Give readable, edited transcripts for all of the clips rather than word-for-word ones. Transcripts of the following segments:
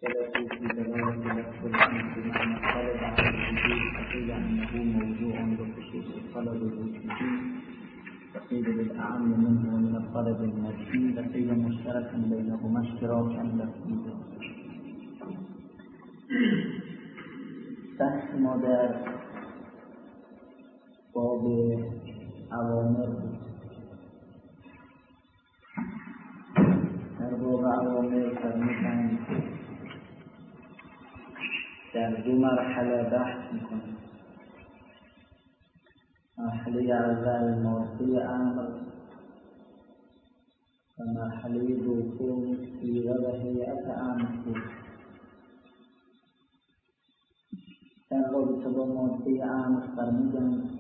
اختلفوا في دلالة لفظ الأمر بمعنى الطلب على الوجود فقيل أنه موضوع بخصوص الطلب الوجودي فقيل بالأعم منه ومن الطلب المادي فقيل مشتركا بينهما اشتراكا لفظيا. بحث ما در باب اوامر بود. در باب اوامر فرمودند در دو مرحله بحث میکنیم. مرحله اول ماده امر و مرحله دوم صیغه و هیئت امر بود. در رابطه با ماده امر فرمودند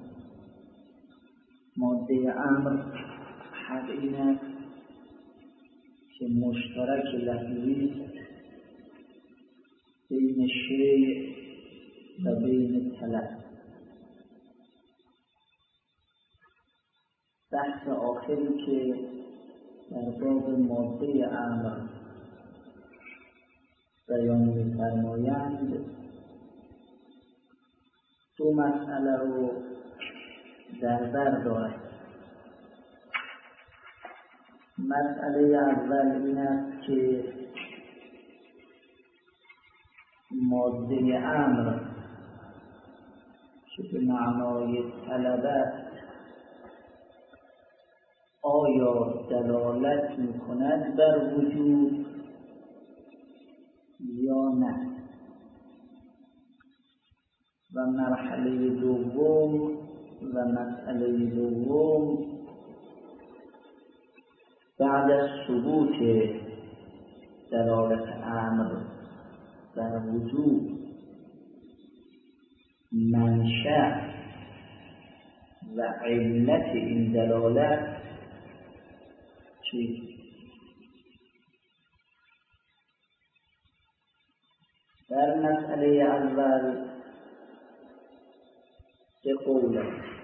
ماده امر حق این است که مشترک لفظی بین شیء و بین طلب. بحث آخری که در باب ماده امر بیان می‌فرمایند دو مسئله رو در بر دارد. مسئله اول این است که ماده امر که به معنای طلب است آیا دلالت می‌کند بر وجود یا نه. و مرحله دوم و مسئله دوم بعد از ثبوت دلالت امر بر وجود منشأ و علت این دلالت چیست؟ در مسئله اول سه قول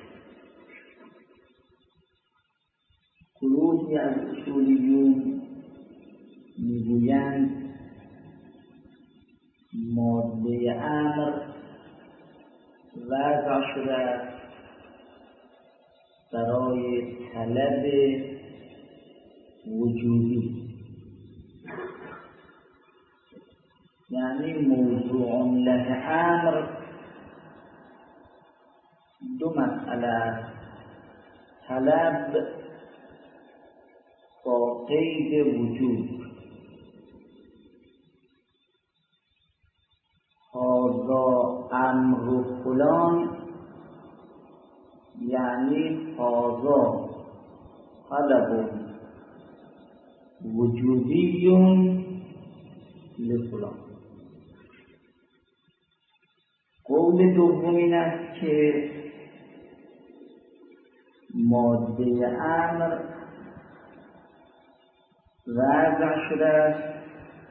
گروهی از اصولیون میگویند ماده امر وضع شده است برای طلب وجودی، یعنی موضوع له امر دو مسئله است: طلب با قید وجود. هذا امر فلان یعنی هذا طلب وجودی لفلان. قول دوم این است که ماده امر وضع شده است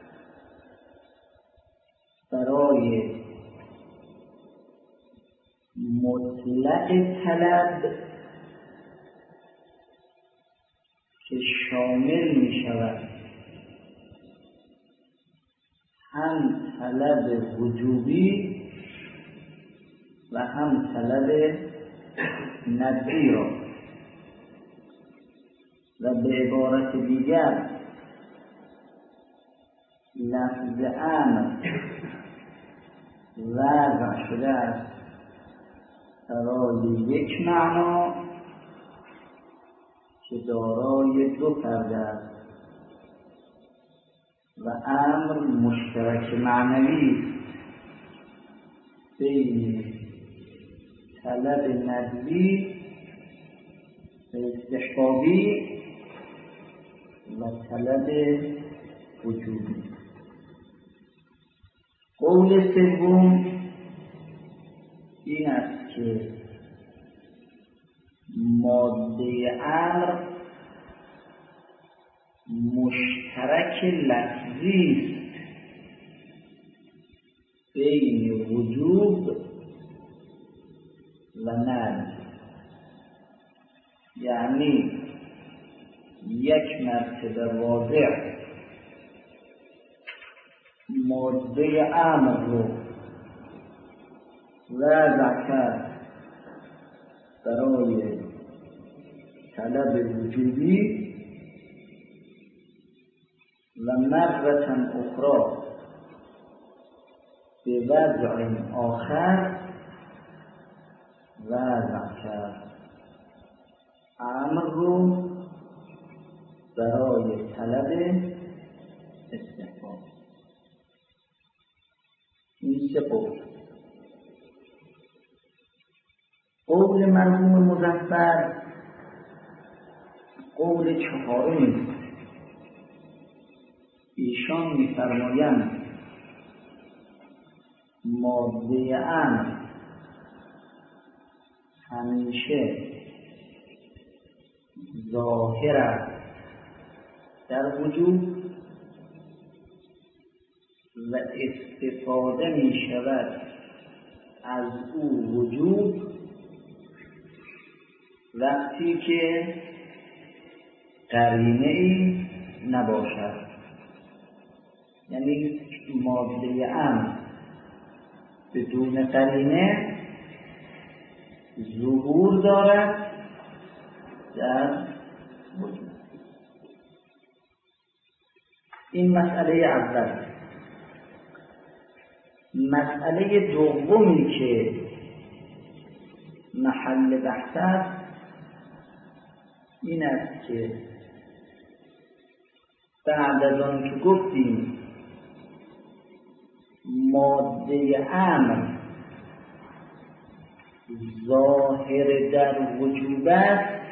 برای مطلق طلب که شامل می شود هم طلب وجوبی و هم طلب ندبی را. و به عبارت دیگر لفظ امر وضع شده است برای یک معنا که دارای دو پرده است و امر مشترک معنوی بین طلب ندبی و استحبابی و طلب وجودی. قول سوم این است که ماده امر مشترک لفظی است بین وجوب و ندب، یعنی یک مرتبه واضح ماده امر رو وضع کرد برای طلب وجودی و مرة اخرى به وضع آخر وضع کرد امر رو برای طلب استحقاق. این سه قول. قول مرحوم مظفر قول چهارمی. ایشان می‌فرمایند ماده امر همیشه ظاهر است در وجود و استفاده می شود از او وجود وقتی که قرینه ای نباشد. یعنی ماده امر بدون قرینه ظهور دارد در وجود. این مسئله اول. مسئله دومی که محل بحث است این است که بعد از آن که گفتیم ماده امر ظاهر در وجود است،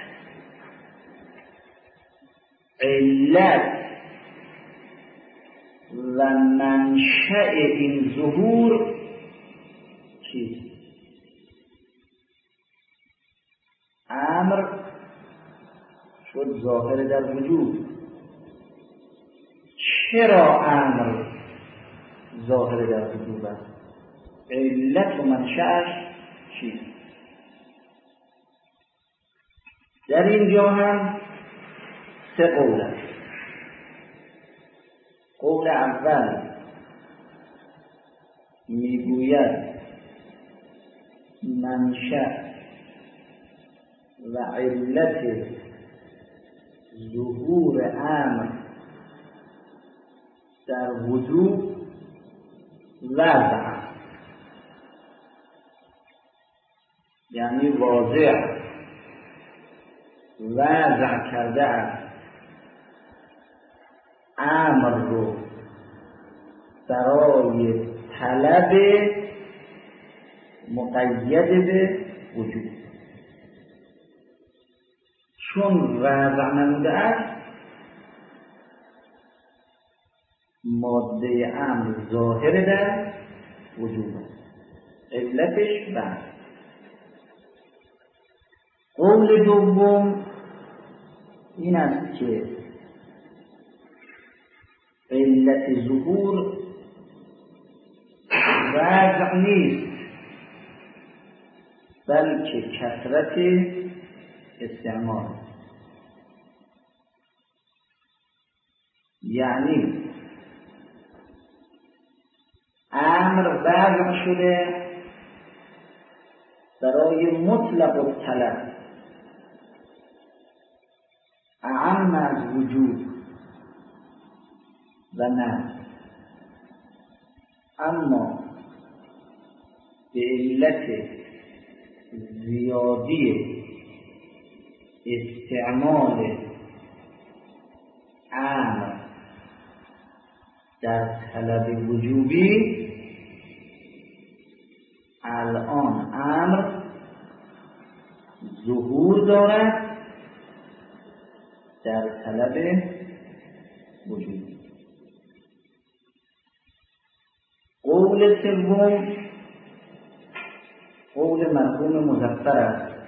علت و منشأ این ظهور چیست؟ امر شد ظاهر در وجود. چرا امر ظاهر در وجود است؟ علت و منشأش چیست؟ در اینجا هم سه قول است. قول اول میگوید منشأ و علت ظهور امر در وجود وضع، یعنی واضح وضع کرده است امر رو برای طلب مقید به وجود. چون وضع نموده است ماده امر ظاهر در وجود است. علتش بعد. قول دوم این است که علت ظهور وضع نیست بلکه کثرت استعمال. یعنی امر وضع شده برای مطلق الطلب، اعم از وجود و نه، اما به علت زیادی استعمال امر در طلب وجوبی الان امر ظهور دارد در طلب وجوبی. قول سوم قول مرحوم مظفر است.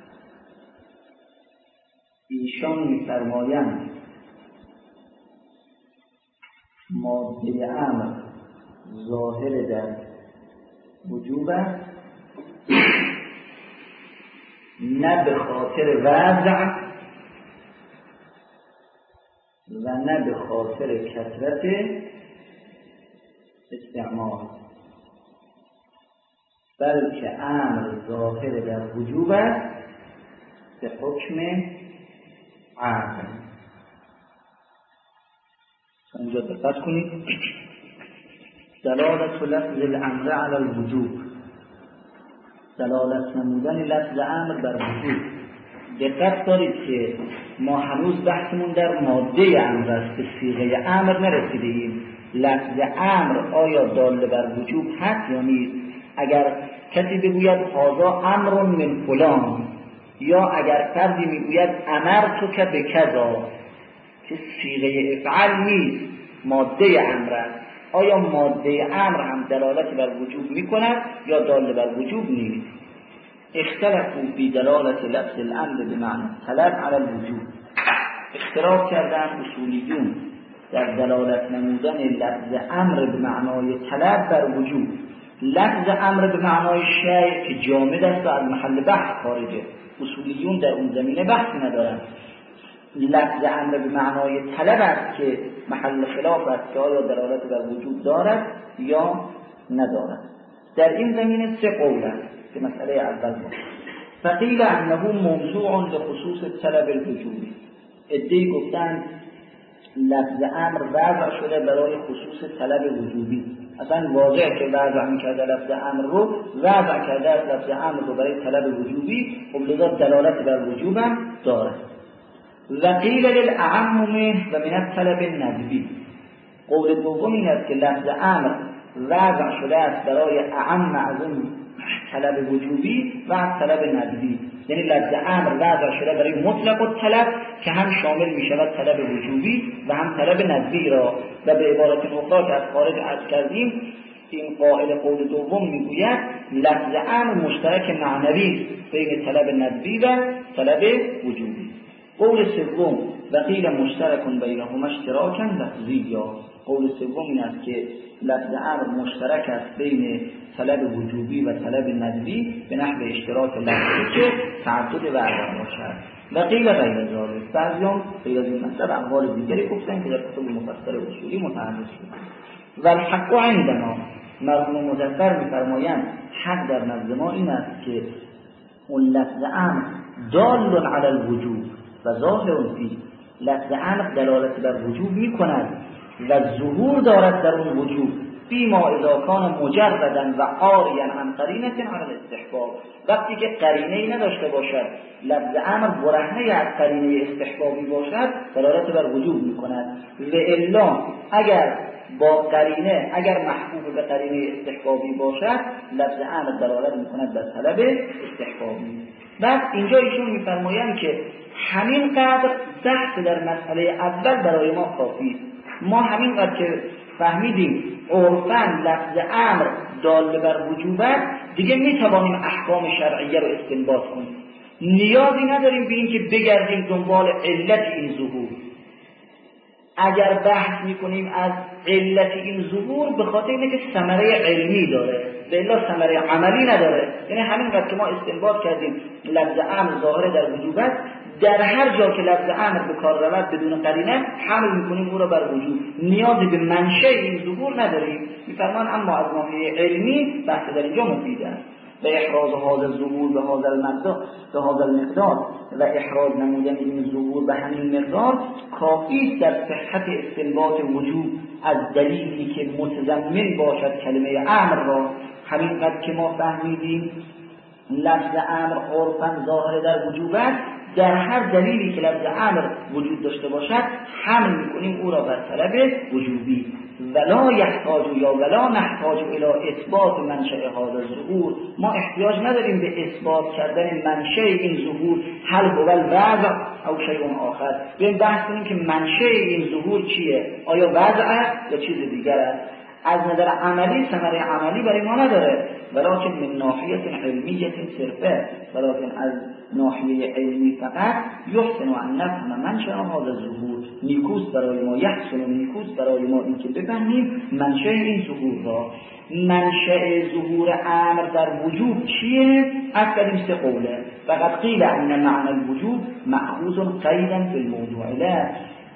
ایشان می‌فرمایند ماده امر ظاهر در وجوب است نه به خاطر وضع و نه به خاطر کثرت استعمال، بلکه امر ظاهر در وجوب است به حکم عقل. اینجا دقت کنید، دلالت لفظ الامر علی الوجوب، دلالت نمودن لفظ امر بر وجوب. دقت دارید که ما هنوز بحثمون در ماده امر است، به صیغه امر نرسیدیم. لفظ امر آیا دال بر وجوب هست یا نیست؟ اگر کسی بگوید هذا امر من فلان، یا اگر فردی میگوید امرتک بکذا، که صیغه افعال نیست، ماده امر است، آیا ماده امر هم دلالت بر وجوب میکند یا دال بر وجوب نیست؟ اختلفوا فی دلالت لفظ الامر بمعنی طلب علی الوجوب. اختلاف کردن اصولیون در دلالت نمودن لفظ امر به معنای طلب بر وجوب. لفظ امر به معنای شیء که جامد است و از محل بحث خارجه، اصولیون در اون زمینه بحث ندارند. لفظ امر به معنای طلب است که محل خلاف است که آیا دلالت بر وجوب دارد یا ندارد. در این زمینه سه قول است که مسئله اول ما فقیل انه موضوع لخصوص طلب الوجوبی. ادعی گفتند لفظ امر وضع شده برای خصوص طلب وجوبی. اصلا واضحه که وضع میکرده لفظ امر رو، وضع کرده لفظ امر رو برای طلب وجوبی، خب لذا دلالت بر وجوب هم دارد. و قیل للاعم منه و من الطلب الندبی. قول دوم این است که لفظ امر وضع شده است برای اعم از اون طلب وجوبی و از طلب ندبی. یعنی لفظ امر وضع شده برای مطلق الطلب که هم شامل می شود طلب وجوبی و هم طلب ندبی را. و به عبارت اخرى که از خارج عرض کردیم، این قائل قول دوم میگوید لفظ امر مشترک معنوی بین طلب ندبی و طلب وجوبی. قول سوم و قیل مشترک بینهما اشتراکا لفظیا. قول سوم این است که لفظ امر مشترک است بین طلب وجوبی و طلب ندبی به نحو اشتراک لفظی که تعدد و عدم باشد. و قیل غیر ذلک. بعضیان غیر از این مطلب اقوال دیگری گفتن که در کتب مفصل اصولی متعرض شد. و الحق عندنا، مرحوم مظفر می‌فرمایند حق در نزد ما این است که اون لفظ امر دال علی الوجوب و ظاهر فی، لفظ امر دلالت بر وجوب می‌کند و ظهور دارد در اون وجوب، فیما اذا کان مجردا و عاریا عن قرینه علی الاستحباب. وقتی که قرینه‌ای نداشته باشد، لفظ امر برهنه از قرینه استحبابی باشد، دلالت بر وجوب می‌کند. و الا اگر با قرینه، اگر محبوب به قرینه استحبابی باشد، لفظ امر دلالت می‌کند بر طلب استحبابی. بعد اینجا ایشون می‌فرمایند که همین قدر بحث در مسئله اول برای ما کافی. ما همین قدر که فهمیدیم عرفاً لفظ امر دال بر وجوب است، دیگه میتوانیم احکام شرعیه رو استنباط کنیم. نیازی نداریم به این که بگردیم دنبال علت این ظهور. اگر بحث میکنیم از علت این ظهور، به خاطر اینه که ثمره علمی داره، به الا ثمره عملی نداره. یعنی همین قدر که ما استنباط کردیم لفظ امر ظاهر در وجوب است، در هر جا که لفظ امر به کار رود بدون قرینه حمل میکنیم او را بر وجوب. نیازی به منشأ این ظهور نداریم. میفرمان اما از ناحیه علمی بحث در اینجا مفید است. و احراز هذا الظهور به هذا المقدار و احراز نمودن این ظهور به همین مقدار کافی در صحت استنباط وجوب از دلیلی که متضمن باشد کلمه امر را. همین قدر که ما فهمیدیم لفظ امر عرفاً ظاهر در وجوب است، در هر دلیلی که لفظ امر وجود داشته باشد حمل میکنیم او را بر طلب وجوبی. ولا یحتاج یا ولا نحتاج الی اثبات منشأ هذا الظهور. ما احتیاج نداریم به اثبات کردن منشأ این ظهور، هل هو الوضع او شیء آخر. بیایم بحث کنیم که منشأ این ظهور چیه، آیا وضع است یا چیز دیگر است. از نظر عملی ثمره عملی برای ما نداره، ولکن من ناحیه علمیه صرفه، ولکن از ناحیه علمی فقط یحسن ان نفهم منشأ هذا الظهور. نیکوست برای ما، یحسن نیکوست برای ما این که بفهمیم منشأ این ظهور را. منشأ ظهور امر در وجوب چیه؟ از کردیم سه قوله. فقط قیل ان معنی الوجوب مأخوذ قیدا فی الموضوع له.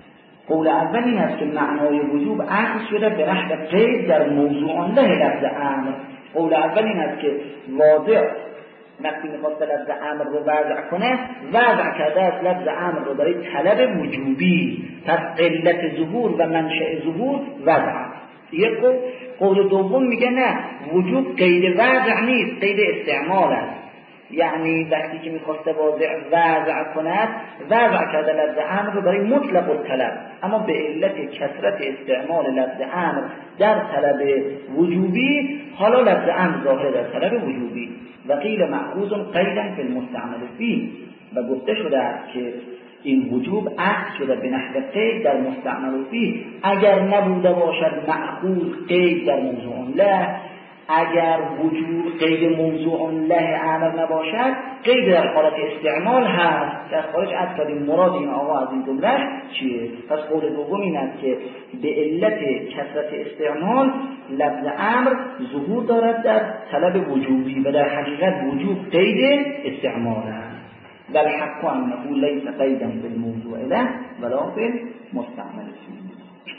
قول اول این است که معنای وجوب اخذ شده به نحو قید در موضوع له لفظ امر. قول اول این است که واضع وقتی میخواد لفظ امر رو وضع کنه، وضع کرده از لفظ امر رو برای طلب وجوبی، پس علت ظهور و منشأ ظهور وضع. یک قول دوم میگه نه، وجوب قید وضع نیست، قید استعمال است. یعنی وقتی که میخواسته وضع کند، وضع کرده لفظ امر رو برای مطلق الطلب، اما به علت کثرت استعمال لفظ امر در طلب وجوبی، حالا لفظ امر ظاهر در طلب وجوبی. و قیل مأخوذ قیدا فی المستعمل فیه، و گفته شده است که این وجوب اخذ شده به نحو قید در مستعمل فیه. اگر نبوده باشد مأخوذ قید در موضوع له، اگر وجود قید موضوع له امر نباشد، قید در حالت استعمال هست. در خارج از کردیم مراد این آقا از این جمله چیه؟ پس قول دوم این است که به علت کثرت استعمال لفظ امر ظهور دارد در طلب وجوبی و در حقیقت وجوب قید استعمال است. و الحق انه لیس قیدا فی الموضوع له ولا فی المستعمل فیه.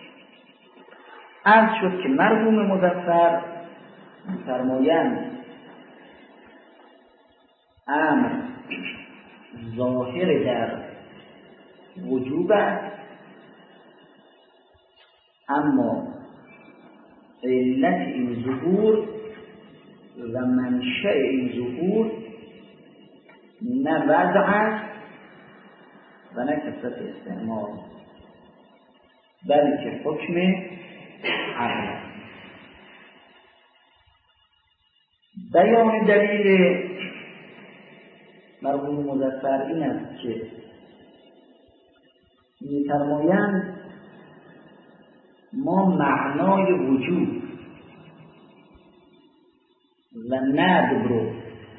عرض شد که مرحوم مظفر فرمایند امر ظاهر در وجوب است، اما علت این ظهور و منشأ این ظهور نه وضع است و نه کثرت استعمال، بلکه حکم عقل است. بیان دلیل مرحوم مظفر این است که می‌فرمایند ما معنای وجود و ندب رو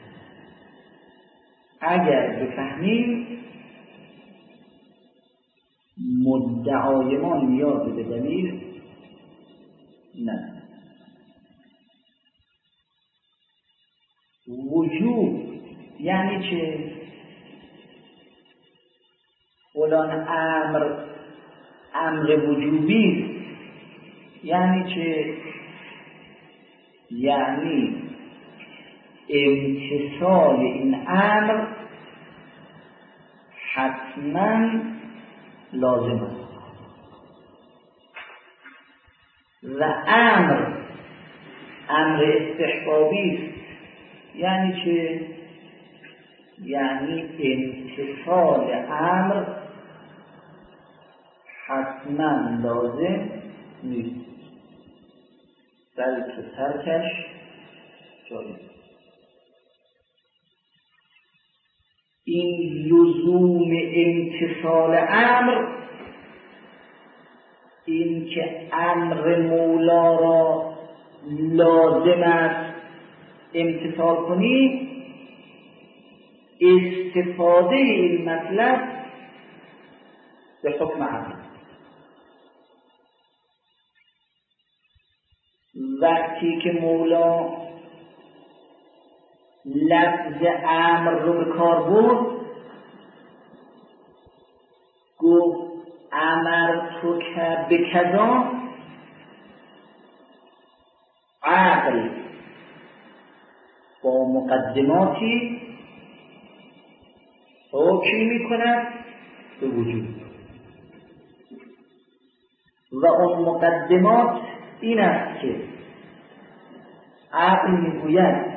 اگر بفهمیم، مدعای ما نیاز به دلیل نداره. وجود یعنی چه؟ فلان امر وجوبی یعنی چه؟ یعنی امتصال این امر حتما لازم است. و امر استحبابی یعنی چه؟ یعنی امتصال امر حتما لازم نیست، بلکه ترکش جایز. این لزوم امتصال امر، این که امر مولا را لازم است امتثال کنی، استفاده این مطلب به حکم عقل. وقتی که مولا لفظ امر رو به کار برد، گفت امرتک بکذا، عقل با مقدماتی حکم می‌کند به وجود، و اون مقدمات این است که عقل میگوید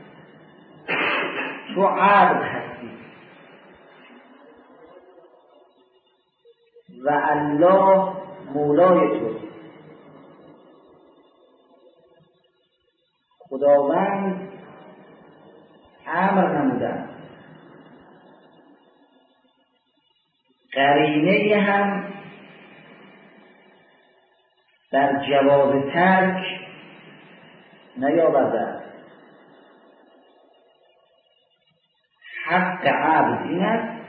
تو عبد هستی و الله مولای تو. خداوند امر نموده، قرینه هم در جواب ترک نیاورده. حق عبد این است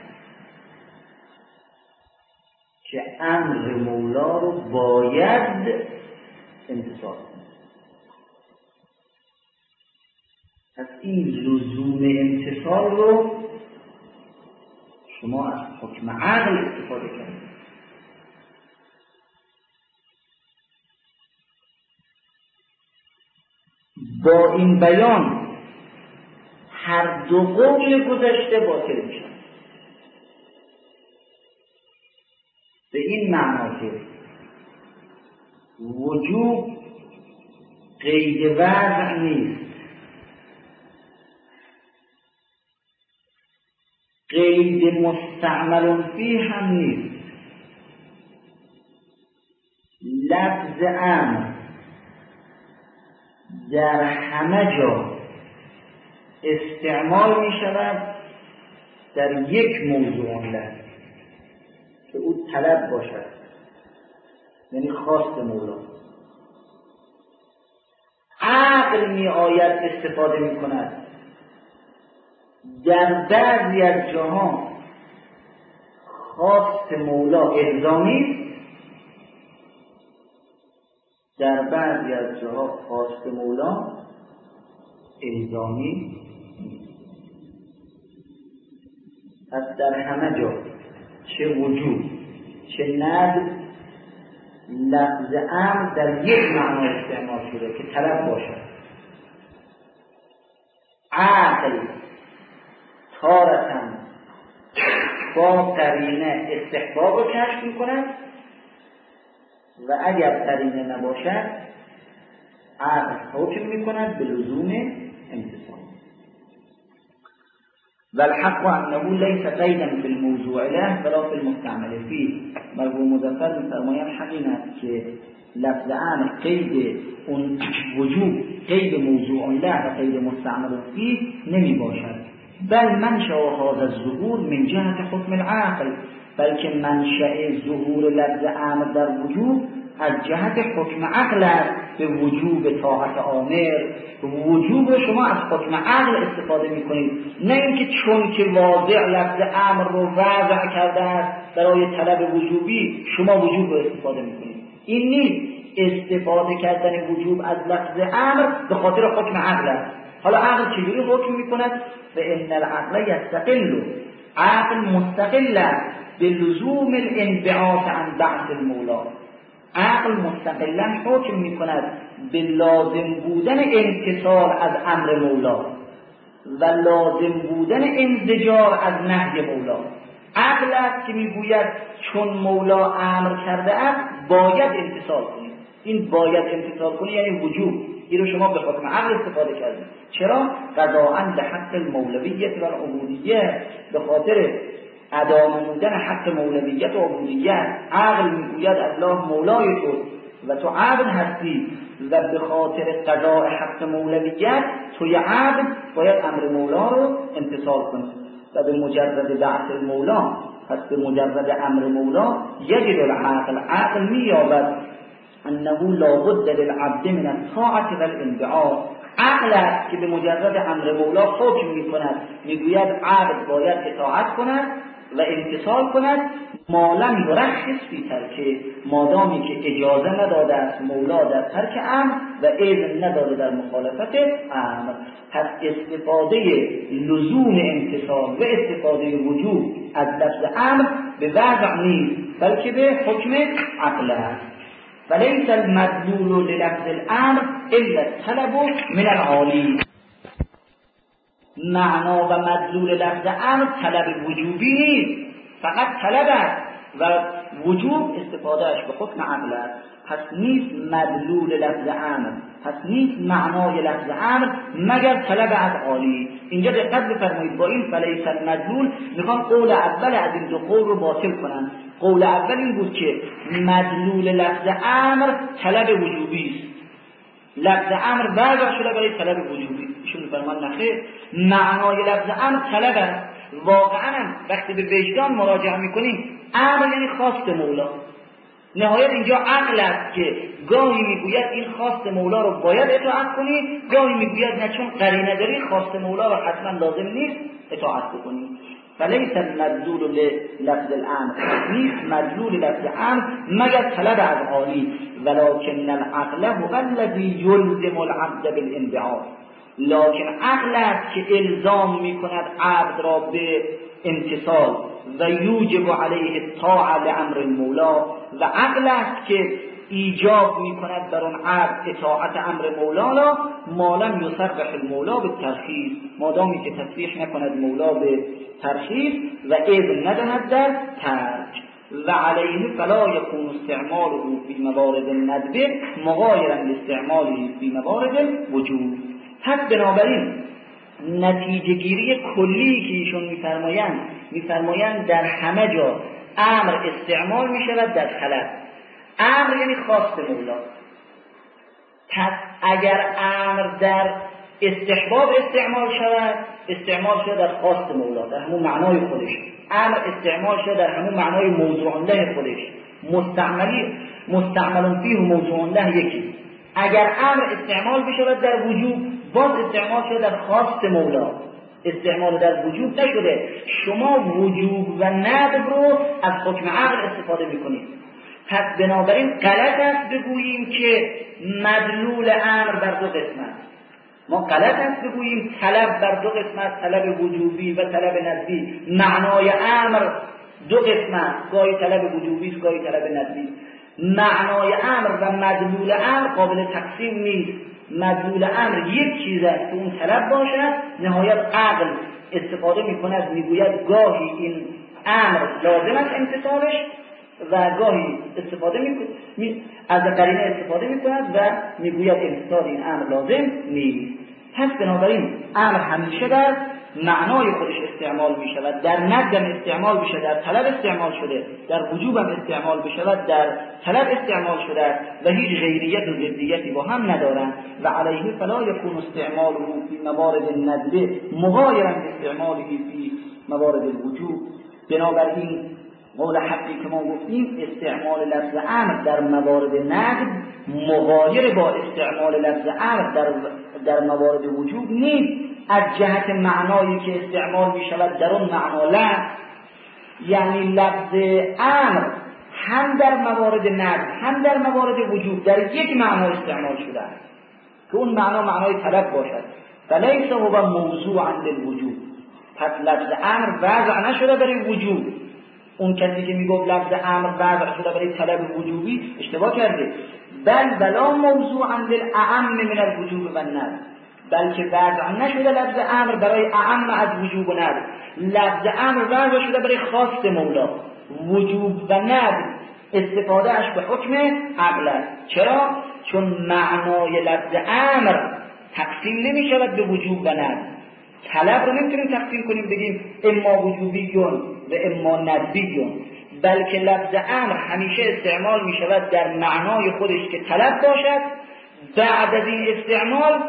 که امر مولا رو باید امتثال کنه. پس این لزوم امتثال رو شما از حکم عقل استفاده کنید. با این بیان هر دو قول گذشته باطل میشن. به این معنا که وجوب قید وضع نیست، قید مستعمل فیه هم نیست. لفظ امر در همه جا استعمال می شود در یک موضوع لفظ که او طلب باشد، یعنی خواست مولا. عقل می آید استفاده می کند در بعضی از جاها خواست مولا الزامی، در بعضی از جاها خواست مولا الزامی. پس در همه جا چه وجوب چه ندب لفظ امر در یک معنا استعمال شده که طلب باشد. عقل تارةً با قرینه استحباب رو کشف می‌کند و اگر قرینه نباشد عقل حکم می‌کند به لزوم امتثال. والحق انه لیس قیدا فی الموضوع له ولا فی المستعمل فیه. مرحوم مظفر می‌فرمایند حقیقت است که لفظ امر قید اون وجوب قید موضوع له و قید مستعمل فیه نمی باشد، بل منشأ هذا الظهور من جهت حکم العقل، بلکه منشأ ظهور لفظ امر در وجوب از جهت حکم عقل است. به وجوب طاعت آمر، وجوب شما از حکم عقل استفاده میکنید، نه اینکه چون که واضع لفظ امر رو وضع کرده است برای طلب وجوبی شما وجوب رو استفاده میکنید. این نیست. استفاده کردن وجوب از لفظ امر به خاطر حکم عقل است. حالا عقل چجوری حکم میکند؟ فإن العقل یستقل، عقل مستقل است به لزوم الانبعاث عن بعث المولا. عقل مستقلا حکم میکند به لازم بودن امتثال از امر مولا و لازم بودن انزجار از نهی مولا. عقل است که میگوید چون مولا امر کرده است باید امتثال کنید. این باید امتثال کنید یعنی وجوب. این رو شما به حکم عقل استفاده کردید. چرا؟ قضاءً به حق المولویت و العبودیه، به خاطر ادا نمودن حق مولویت و عبودیت. عقل میگوید الله مولای تو و تو عبد هستی و به خاطر قضاء حق مولویت توی عبد باید امر مولا رو امتثال کنی و به مجرد بعث المولا، پس به مجرد امر مولا یجد العقل، عقل مییابد انه لابد للعبد من الطاعة والانبعاث. عقل است که به مجرد امر مولا حکم میکند، میگوید عبد باید اطاعت کند و امتثال کند ما لم یرخص فی ترک، مادامی که اجازه نداده است مولا در ترک امر و اذن نداده در مخالفت امر. پس استفاده لزوم امتثال و استفاده وجوب از لفظ امر به وضع نیست بلکه به حکم عقل است. فلیس المدلول للفظ الامر الا الطلب من العالی. معنا و مدلول لفظ امر طلب وجوبی نیست، فقط طلب است و وجوب استفادهش به حکم عقل است. پس نیست مدلول لفظ امر، پس نیست معنای لفظ امر مگر طلب از عالی. اینجا دقت بفرمایید، با این فلیس المدلول میخوان قول اول از این دو قول رو باطل کنن. قول اول این بود که مدلول لفظ امر طلب وجوبی است، لفظ امر وضع شده برای طلب وجوبی. ایشون میفرمان نخیر، معنای لفظ امر طلب است. واقعا وقتی به وجدان مراجعه میکنیم امر یعنی خواست مولا. نهایت اینجا عقل است که گاهی میگوید این خواست مولا رو باید اطاعت کنی، گاهی میگوید نه چون قرینه داری خواست مولا رو حتما لازم نیست اطاعت بکنی. فلیس المدلول لفظ الامر، نیست مدلول لفظ امر مگر طلب از عالی. ولكن العقل هو الذي يلزم العبد بالانبعاث، لکن عقل است که الزام میکند عبد را به امتثال و یوجب علیه الطاعه لامر المولا، و عقل است که ایجاب میکند در اون عقد اطاعت امر مولا، ما لم یصرح المولا به ترخیص، مادامی که تصریح نکند مولا به ترخیص و اذن ندهد در ترک. و علیه فلا یکون استعماله فی موارد الندب مغایرا لاستعماله فی موارد الوجوب. پس بنابراین نتیجه گیری کلی که ایشون میفرمایند در همه جا امر استعمال می شود در طلب. امر یعنی خواست مولا. پس اگر امر در استحباب استعمال شود در خواست مولا، در همون معنای خودش. امر استعمال شود در همون معنای موضوع له خودش. مستعمل فیه و موضوع له یکی. اگر امر استعمال بشود در وجوب، باز استعمال شده در خواست مولا. استعمال در وجوب نشده. شما وجوب و ندب رو از حکم عقل استفاده میکنید. پس بنابراین غلط است بگوییم که مدلول امر بر دو قسمت. ما غلط است بگوییم طلب بر دو قسمت، طلب وجوبی و طلب ندبی. معنای امر دو قسمت، گاهی طلب وجوبی است، گاهی طلب ندبی. معنای امر و مدلول امر قابل تقسیم نیست. مدلول امر یک چیز است که اون طلب باشد، نهایت عقل استفاده میکند، میگوید گاهی این امر لازم است امتثالش و گاهی از قرینه استفاده میکند و میگوید امتثال این امر لازم نیست. پس بنابراین امر همیشه در معنای خودش استعمال می شود. در ندم استعمال بشه، در طلب استعمال شده، در وجوب هم استعمال بشود، در طلب استعمال شده و هیچ غیریت و ضدیتی با هم ندارند. و علیه فلا یکون استعماله فی موارد الندب مغایرا باستعماله فی موارد الوجوب. بنابراین قول حقی که ما گفتیم استعمال لفظ امر در موارد ندب مغایر با استعمال لفظ امر در موارد وجوب نیست. از جهت معنایی که استعمال می شود در اون معنا لفظ، یعنی لفظ امر هم در موارد ندب هم در موارد وجوب در یک معنا استعمال شده است که اون معنا معنای طلب باشد. فلیس هو موضوعا للوجوب. پس لفظ امر وضع نشده برای وجوب. اون کسی که میگفت لفظ امر وضع شده برای طلب وجوبی اشتباه کرده. بل ولا موضوعا للاعم من الوجوب و الندب، بلکه وضع نشده لفظ امر برای اعم از وجوب و ندب. لفظ امر وضع شده برای خواست مولا. وجوب و ندب استفاده اش به حکم عقل است. چرا؟ چون معنای لفظ امر تقسیم نمی شود به وجوب و ندب. طلب رو نمیتونیم تقسیم کنیم بگیم اما وجوبیون و اما ندبیون، بلکه لفظ امر همیشه استعمال می شود در معنای خودش که طلب باشد. بعد از این استعمال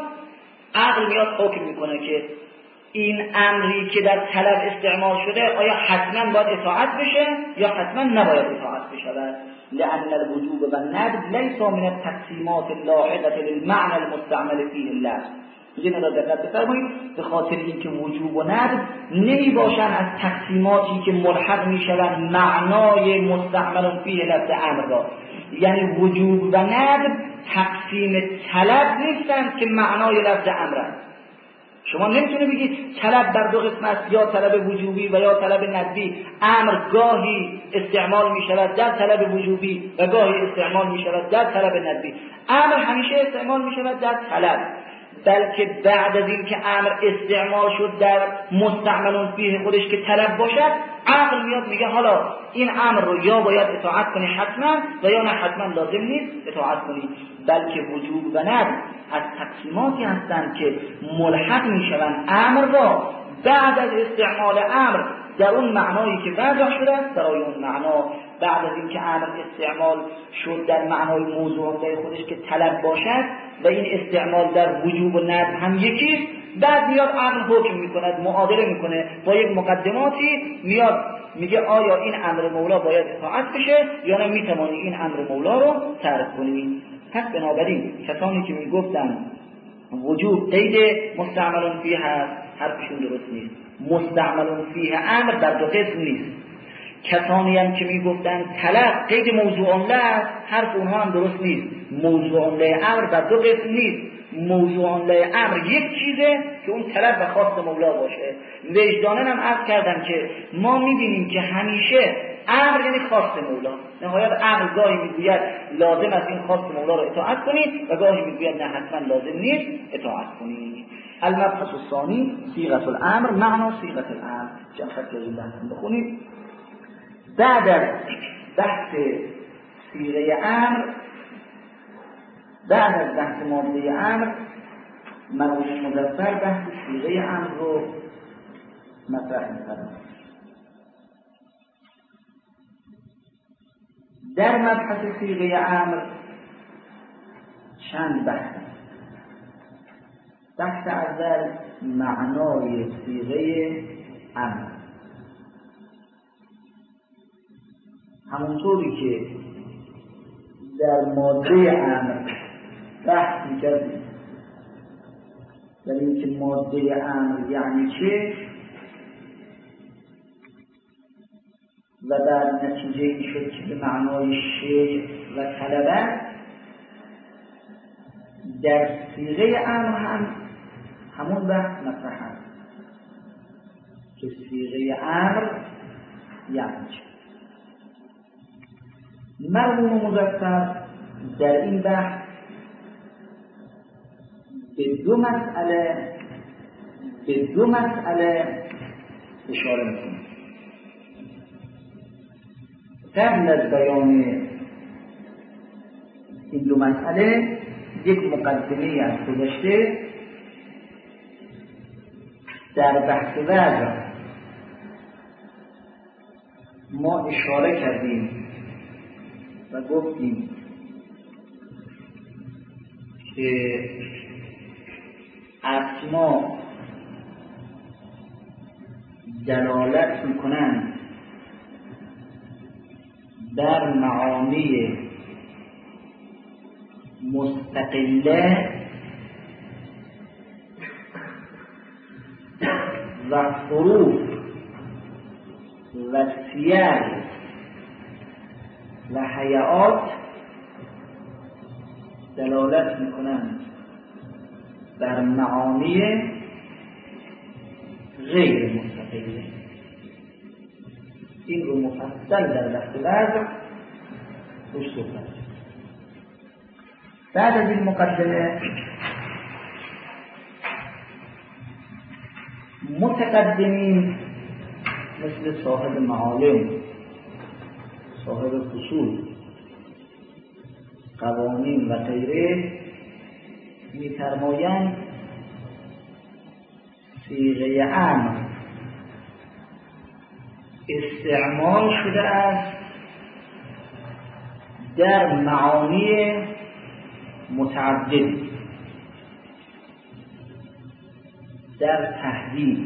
عقل میاد حکم میکنه که این امری که در طلب استعمال شده آیا حتما باید اطاعت بشه یا حتما نباید اطاعت بشود. لأن الوجوب و الندب لیس من التقسیمات اللاحقة للمعنى المستعمل فيه اللفظ. این را دقت بفرمایید، به خاطر اینکه وجوب و ندب نمی باشن از تقسیماتی که ملحق می شوند معنای مستعمل فیه لفظ امر را. یعنی وجوب و ندب تقسیم طلب نیستند که معنای لفظ امرند. شما نمیتونه بگید طلب بر دو قسم است، یا طلب وجوبی و یا طلب ندبی. امر گاهی استعمال می شود در طلب وجوبی و گاهی استعمال می شود در طلب ندبی. امر همیشه استعمال می شود در طلب، بلکه بعد از این که امر استعمال شد در مستعمل فیه خودش که طلب باشد، عقل میاد میگه حالا این امر رو یا باید اطاعت کنی حتما و یا نه حتما لازم نیست اطاعت کنی. بلکه وجوب و ندب از تقسیماتی هستند که ملحق میشوند امر را بعد از استعمال امر در اون معنایی که وضع شده است برای اون معنا. بعد از اینکه امر استعمال شد در معنای موضوع به خودش که طلب باشد و این استعمال در وجوب و ندب هم یکیست، بعد میاد عقل حکم میکند، معادله میکنه با یک مقدماتی، میاد میگه آیا این امر مولا باید اطاعت بشه یا نه میتوانی این امر مولا رو ترک کنی. پس بنابراین کسانی که میگفتن وجوب قید مستعمل فیه هست، حرفشون درست نیست. مستعمل فیه امر در دو قسم نیست. کسانی هم که میگفتن طلب قید موضوع له، حرف اونها هم درست نیست. موضوع له امر در دو قسم نیست. موضوع له امر یک چیزه که اون طلب و خواست مولا باشه. وجدانن هم عرض کردم که ما میبینیم که همیشه امر یعنی خواست مولا. نهایت امر گاهی میگوید لازم است این خواست مولا رو اطاعت کنید و گاهی میگوید نه حتما لازم نیست اطاعت کنید. المبحث الثانی صیغه الامر معنا صیغه الامر. جلسه این بحث بخونید. بعد از بحث صیغه امر، بعد از بحث ماده امر، مرحوم مظفر بحث صیغه امر رو مطرح می‌کنه. در مبحث صیغه امر چند بحث. بحث اول معنای صیغه امر. همونطوری که در ماده امر بحث می‌کردیم در اینکه ماده امر یعنی چه و در نتیجه این شد که به معنای شیء و طلب، در صیغه امر هم همون بحث مطرح است که صیغه امر یعنی چه. مرحوم مظفر در این بحث به دو مسئله اشاره می‌کنه. قبل از بیان این دو مسئله یک مقدمه از گذشته در بحث وضع ما اشاره کردیم و گفتیم که اسما دلالت میکنند در معانی مستقله و حروف و سیر و حیات دلالت میکنند بر معانی غیر مستقله. این رو مفصل در بحث وضع روش صحبت. بعد از این مقدمه متقدمین مثل صاحب معالم، صاحب فصول، قوانین و غیره می‌فرمایند صیغه امر استعمال شده است در معانی متعدد، در تهدید،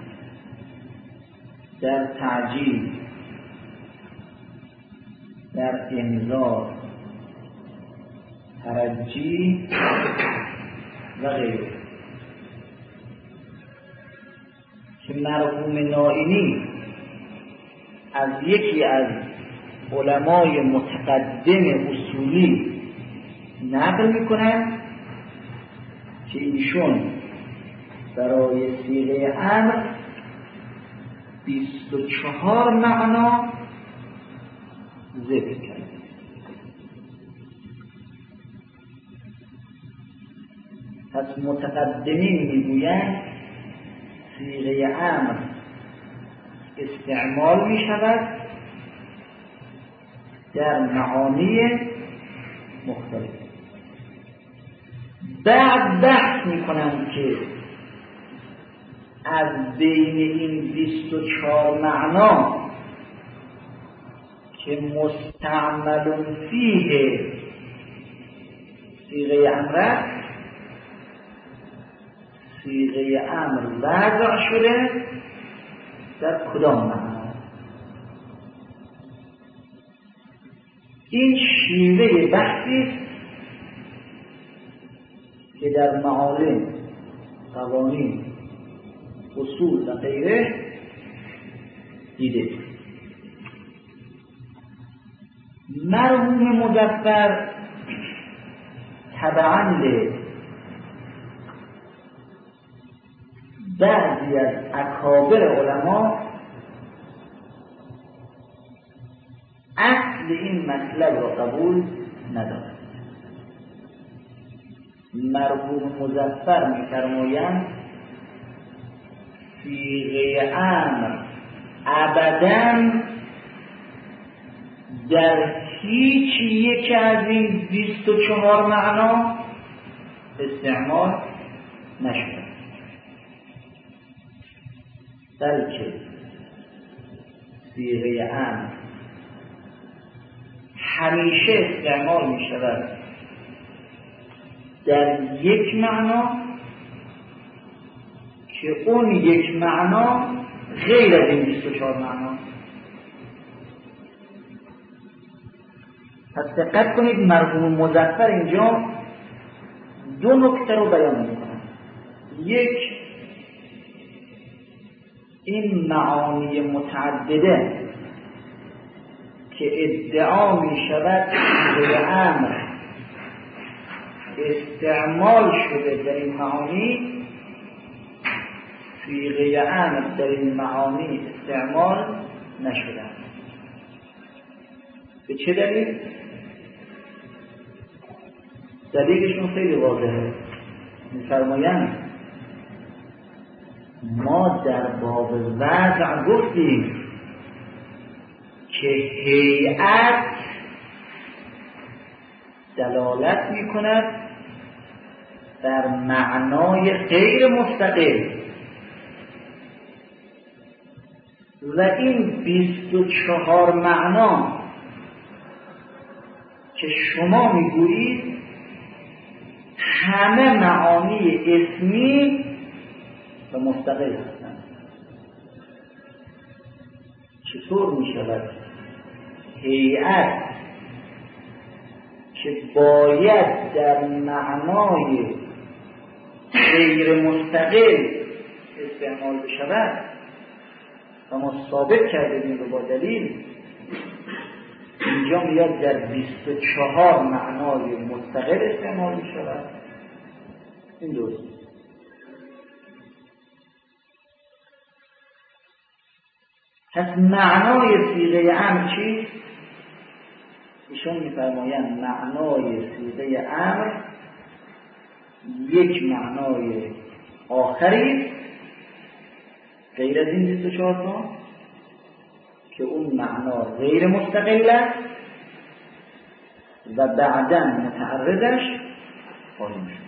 در تعجیل، در انذار، ترجی و غیره، که مرحوم نائینی از یکی از علمای متقدم اصولی نقل میکنن که ایشون برای صیغه امر 24 معنا ذکر کرد. پس متقدمین میگویند صیغه امر استعمال می شود در معانی مختلف. بعد بحث می کنند که از بین این 24 معنا که مستعمل فیه صیغه امر، صیغه امر وضع شده در کدام معنا. این شیوه بحثی که در معالم، قوانین، اصول و غیره دیده. مرحوم مظفر تبعاً بعضی از اکابر علما اصل این مطلب را قبول ندارد. مرحوم مظفر می‌فرمایند صیغه امر ابداً در هیچ یک از این 24 معنا استعمال نشده، بلکه صیغه امر همیشه استعمال می شود در یک معنا که اون یک معنا غیر از این 24 معنا. پس دقت کنید، مرحوم مظفر اینجا دو نکته رو بیان می‌کنه. یک، این معانی متعدده که ادعا می شود صیغه امر استعمال شده در این معانی، صیغه امر در این معانی استعمال نشده. به چه دلیل؟ دلیلشون خیلی واضحه. می‌فرمایند ما در باب وضع گفتیم که هیئت دلالت می‌کند بر معنای غیر مستقل و این 24 معنا که شما میگویید همه معانی اسمی و مستقل هستند. چطور می شود هیئت که باید در معنای غیر مستقل استعمال بشود و ما ثابت کردیم رو با دلیل، اینجا میاد در 24 معنای مستقل استعمال می شود؟ این درست. پس معنای صیغه امر چیست؟ ایشون می‌فرمایند معنای صیغه امر یک معنای آخری غیر از این 24 تا که اون معنا غیر مستقل است و بعداً متعرضش خواهیم شد.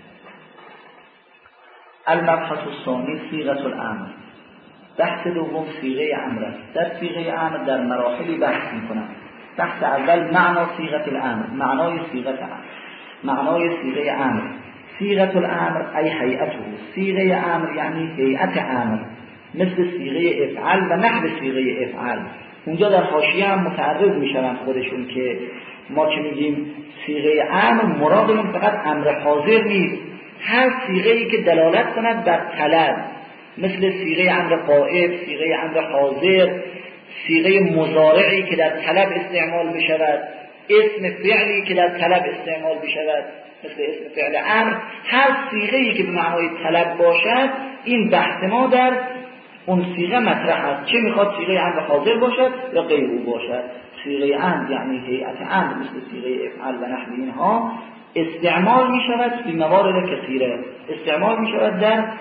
المبحث الثانی صیغه الامر. بحث دوم صیغه امر است. در صیغه امر در مراحلی بحث می‌کنم. بحث اول معنا صیغه الامر، معنای صیغه امر، معنای صیغه امر. صیغه الامر ای هیئته، صیغه امر یعنی هیئت امر، مثل صیغه افعل و نحو صیغه افعل. اونجا در حاشیه هم متعرض میشن خودشون که ما که میگیم صیغه امر مرادمون فقط امر حاضر نیست، هر صیغه‌ای که دلالت کند بر طلب، مثل صیغه امر غائب، صیغه امر حاضر، صیغه مضارعی که در طلب استعمال بشود، اسم فعلی که در طلب استعمال بشود مثل اسم فعل امر، هر صیغه‌ای که به معنای طلب باشد این بحث ما در اون صیغه مطرح است، چه میخواد صیغه امر حاضر باشد یا غیر او باشد. صیغه امر یعنی هیئت امر مثل صیغه افعل و نحو اینها استعمال می شود به موارد کثیره، استعمال می شود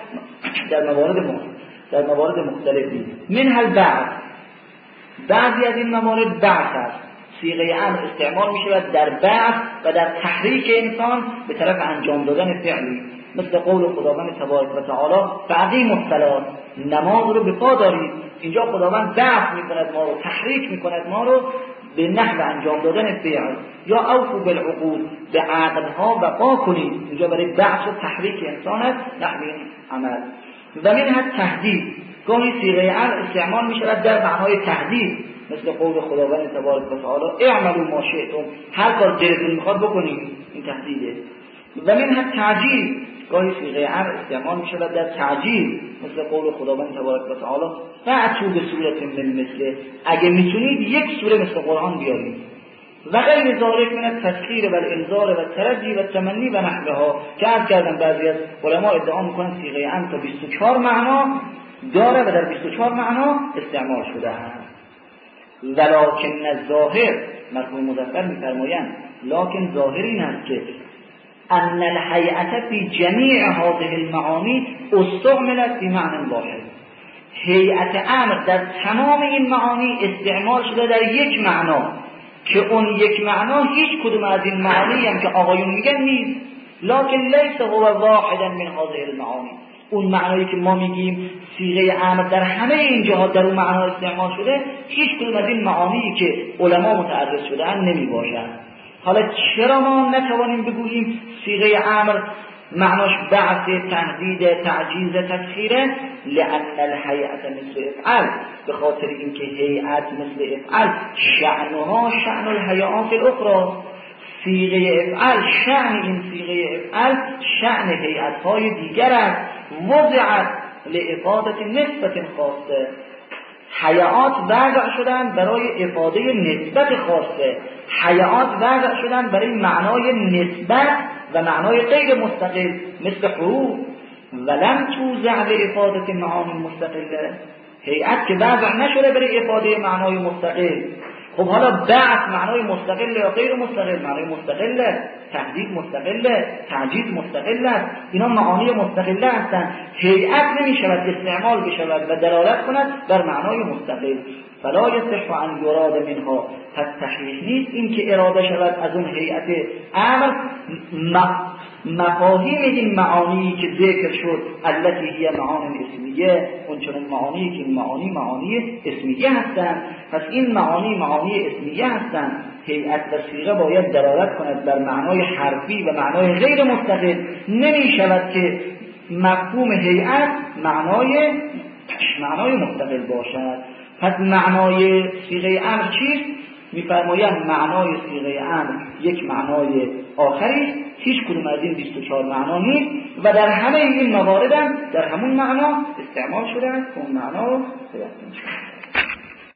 در موارد مختلفی. منها البعث، بعضی از این موارد بعث است. صیغه امر استعمال می شود در بعث و در تحریک انسان به طرف انجام دادن فعلی، مثل قول خداوند تبارک و تعالی فاقیموا الصلاة، نماز رو به پا دارید. اینجا خداوند بعث می کند ما رو، تحریک می کند ما رو به نحو انجام دادن فعل. یا اوفوا بالعقود، به عقدها وفا کنید، اینجا برای بعث و تحریک انسان است نحو این عمل. و منها تهدید، گاهی صیغه امر استعمال می شود در معنای تهدید، مثل قول خداوند تبارک و تعالی اعملوا ما شئتم، هر کار دلتون میخواد بکنید، این تهدیده. و منها تعجیل، گاهی صیغه امر استعمال می شود در تعجیل، مثل قول خداوند تبارک و تعالی فأتوا بسورة من مثله، اگه میتونید یک سوره مثل قرآن بیارید. و غیر ذالک من التسخیر و الانذار و الترجی و التمنی و نحوها، که عرض کردم بعضی از علما ادعا میکنند صیغه امر تا 24 معنا داره و در 24 معنا استعمال شده است. ولکن الظاهر، مرحوم مظفر می‌فرمایند لکن ظاهر این است که ان الهیئة فی جمیع هذه المعانی استعملت فی معنی واحد، هیئت امر در تمام این معانی استعمال شده در یک معنا که اون یک معنا هیچ کدوم از این معانی هم که آقایون میگن نیست. لکن لیس هو واحدا من هذه المعانی، اون معنایی که ما میگیم صیغه امر در همه این جهات در اون معنا استعمال شده، هیچ کدوم از این معانی که علما متعرض شده‌اند نمیباشد. حالا چرا ما نتوانیم بگوییم صیغه امر معناش بعث، تهدید، تعجیز، تسخیره؟ لأن الهیئة مثل افعل، به خاطر اینکه هیئت مثل افعل شأنها شأن الهیئات الاخرى، صیغه افعل شأن این صیغه افعل شأن هیئت‌های دیگر است. وضعت لافاده نسبت خاصه، هیئات وضع شدن برای افاده نسبت خاصه، هیئات وضع شدن برای معنای نسبت و معنای غیر مستقل مثل حروف. ولم توزع لافاده معانی مستقله، هیئت که وضع نشده برای افاده معنای مستقل. خب حالا بعث معنای مستقل یا غیر مستقل؟ معنای مستقله، تهدید مستقله، تعجیز مستقله، اینا معانی مستقله هستند. هیئت نمی شود استعمال بشود و دلالت کند بر معنای مستقل. فلا یصح ان یراد منها، پس صحیح نیست این که اراده شود از اون هیئت امر مفاهیم این معانی که ذکر شد، التي هی معانی اسمیه، اون چنان معانی که این معانی اسمیه هستند. پس این معانی اسمیه هستند. هیئت و صیغه باید دلالت کند بر معنای حرفی و معنای غیر مستقل. نمی شود که مفهوم هیئت معنای مستقل باشد. پس معنای صیغه امر چیست؟ می‌فرمایند معنای صیغه امر یک معنای آخری، هیچ کدوم از این 24 معنا نیست و در همه این موارد هم در همون معنا استعمال شده است که اون معنا رو